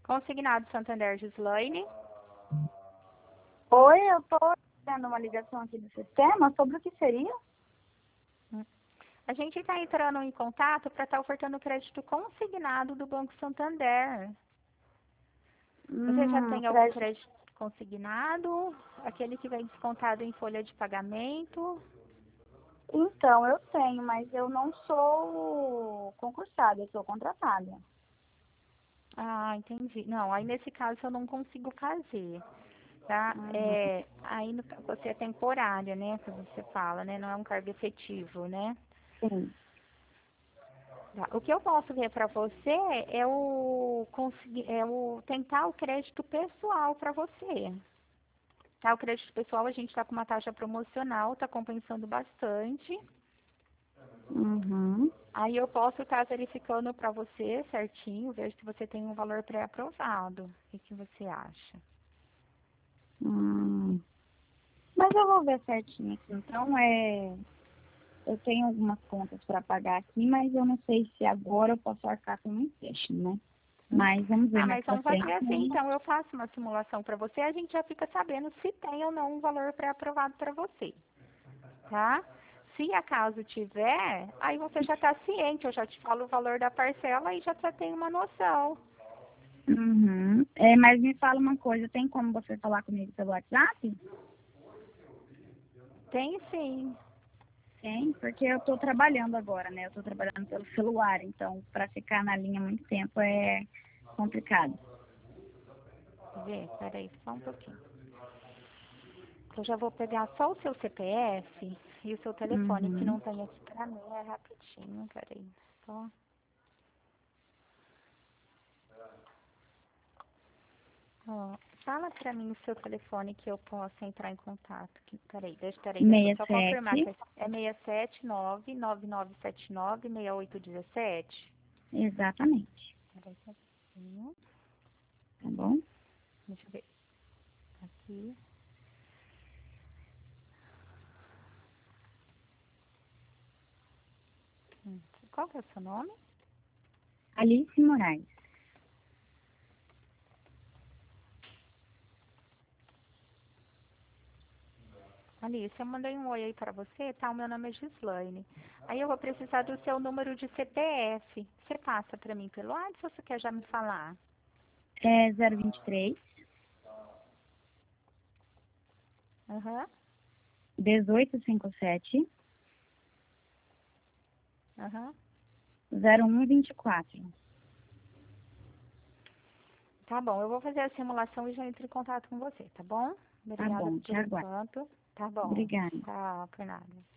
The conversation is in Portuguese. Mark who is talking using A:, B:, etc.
A: Consignado Santander Gislaine.
B: Oi, eu tô tendo uma ligação aqui do sistema. Sobre o que seria?
A: A gente está entrando em contato para estar ofertando crédito consignado do Banco Santander. Você já tem algum
B: Crédito.
A: crédito consignado? Aquele que vem descontado em folha de pagamento?
B: Então, eu tenho, mas eu não sou concursada, eu sou contratada.
A: Ah, entendi. Não, aí nesse caso eu não consigo fazer, tá?
B: Uhum.
A: Aí você é temporária, né? Que você fala, né? Não é um cargo efetivo, né?
B: Sim.
A: Tá. O que eu posso ver para você é o tentar o crédito pessoal para você. Tá? O crédito pessoal a gente está com uma taxa promocional, está compensando bastante.
B: Uhum.
A: Aí eu posso estar verificando para você certinho, vejo se você tem um valor pré-aprovado. O que você acha?
B: Hum. Mas eu vou ver certinho aqui. Então, eu tenho algumas contas para pagar aqui, mas eu não sei se agora eu posso arcar com um empréstimo, né? Mas vamos ver
A: Ah,
B: mais
A: mas
B: pra
A: vamos fazer
B: frente.
A: assim, então eu faço uma simulação para você, a gente já fica sabendo se tem ou não um valor pré-aprovado para você, tá? Se acaso tiver, aí você já está ciente, eu já te falo o valor da parcela e já tem uma noção.
B: Uhum. Mas me fala uma coisa, tem como você falar comigo pelo WhatsApp?
A: Tem sim.
B: Tem, porque eu estou trabalhando agora, né? Eu estou trabalhando pelo celular, então para ficar na linha muito tempo é complicado.
A: Vê, peraí, só um pouquinho. Eu já vou pegar só o seu CPF e o seu telefone, que
B: Uhum.
A: não tem aqui pra mim, é rapidinho, peraí. Só. Ó, fala pra mim o seu telefone que eu posso entrar em contato. Deixa eu só confirmar que
B: 67,
A: é 679-9979-6817.
B: exatamente.
A: Peraí, só um pouquinho.
B: Tá bom?
A: Deixa eu ver. Aqui. Qual que é o seu nome?
B: Alice Moraes.
A: Alice, eu mandei um oi aí para você, tá? O meu nome é Gislaine. Aí eu vou precisar do seu número de CPF. Você passa para mim pelo WhatsApp ou você quer já me falar?
B: É 023
A: Aham,
B: 1857
A: aham.
B: 0124.
A: Tá bom, eu vou fazer a simulação e já entro em contato com você, tá bom?
B: Tá
A: Obrigada
B: bom, te
A: por
B: aguardo.
A: enquanto. Tá bom.
B: Obrigada.
A: Tá, por nada.